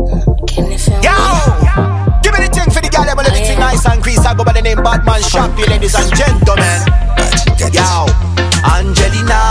Yo! Give me the thing for the girl, let the thing nice and crease. I go by the name Batman Shampy, ladies and gentlemen. Yo! Angelina,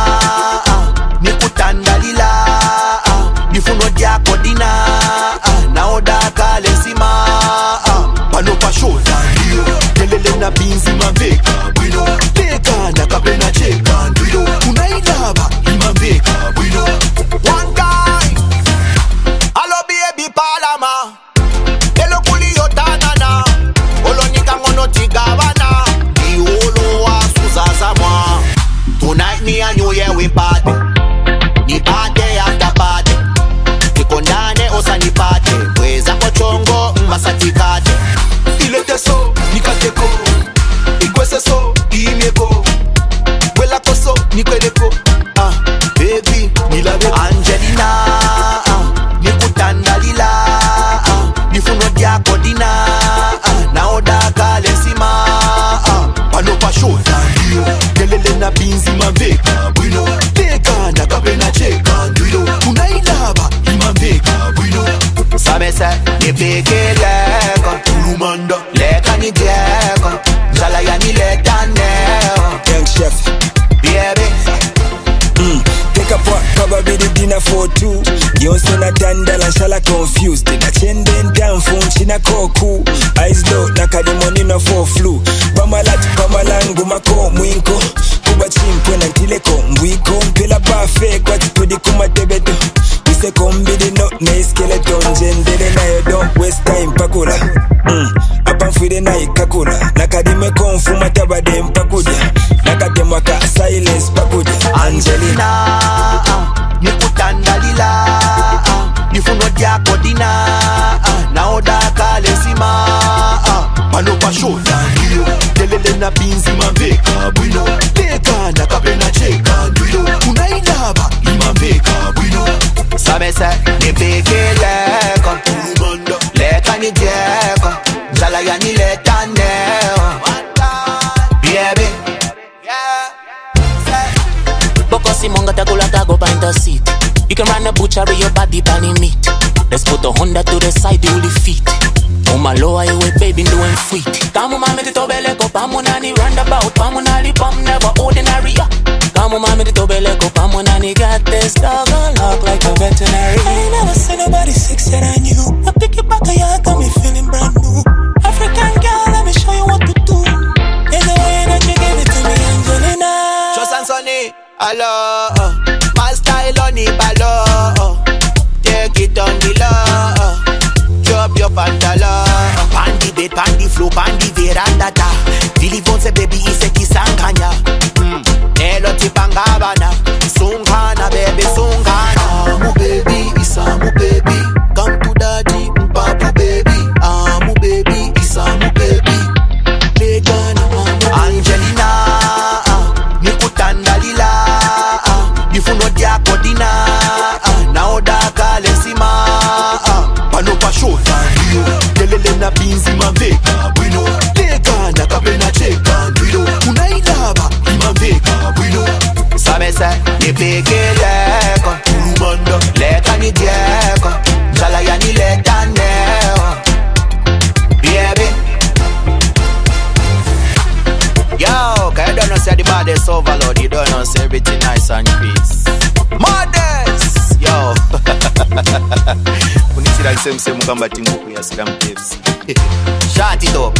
Nikutanda Lila, Nifuno dia Kodina, Naoda Kalesima, Panopa Shota, Kelele na Binzi Maveka, Buino, Teka, Nakapena Cheka, Duido, Unailaba, Imaveka, Buino. One guy, Alo baby Palama, Elo Kulio Tanana, Olonika Monotigavana, Diolo wa Suzazama. Tonight me and you, yeah, we party. Ni party after party. Tikondane osa ni party. Weza kochongo, masati kate. Ilete so, nikateko. Ikwese so, imeko. Wela koso, nikweleko. Baby, nilave Angelina. Nikutanda lila. Nifuno dia Kodina. Naoda Kalesima. Panopa shota ndio. Kelele na Binzi Maveka, Buino. Teka, Nakapena Cheka, Duido. Unailaba, Imaveka, Buino. Sabe se, ni peke leko. Tulumanda, leka ni dieko. Jala ya ni leta neo. Young chef, Baby. take a pot, probably the dinner for two. You also not dandal and shala confused. Then I chain them down, phone china koku. Eyes low, naka the money no for flu. Pamalat, pamalangu mako mwinko. Kuba chimpo na ntileko mwiko. Mpila perfect, what to the kuma tebeto. We say kombi the no, na skeleton. Jendele na yo don't waste time, pakula. Apan fide na ikakula. Naka di me konfuma taba de mpakuja. Naka temaka silence pakuja. Angelina, Nikutanda lila, Nifuno dia Kodina, Naoda Kalesima, Panopa shota ndio. Kelele na Binzi Maveka, Buino. Teka, Nakapena Cheka, Duido. Unailaba, Imaveka, Buino. Sabe se, ni peke leko. Tulumanda, leka ni dieko. Jala ya ni leta neo. Baby. Bokosi monga takula tago bind the seat. You can run a butchery, your body panny meat. Let's put the Honda to the side, you will feet. Oh my low, I wait, baby, doing sweet. Come on, mama, the tobeleko, pamunani, roundabout, pamunali, pam, never ordinary. Come on, mama, the tobeleko, pamunani, got this dog on lock like a veterinary. I ain't never seen nobody sexy than you. I pick it back, yeah, got me feeling brand new. African girl, let me show you what to do. There's a way that you give it to me, Angelina. Trust and Sonny, hello. My style on it, hello. Take it on the low. Drop your pantalon. Pandy bed, pandy flow, pandy veranda. Billy Bonze baby is a kisanganya. Nelo tipangabana. Sungana baby, sungana. Amu baby, isamu baby. Come to daddy, papu baby. Amu baby, isamu baby. Legana, Angelina. Nikutanda lila. Nifuno dia Kodina. Naoda Kalesima. Panopa shota ndio. Kelele na Binzi Maveka, Buino. Teka, Nakapena Cheka, Duido. Unailaba, Imaveka, Buino. Sabe se, ni peke leko. Tulumanda, leka ni dieko. Jala ya ni leta neo. Baby. Yo, cause you don't know say the baddest overload. You don't know say everything nice and crisp. Madness! Yo! Kunitira same mukamba tinguku ya Slam Caves. Shut it up.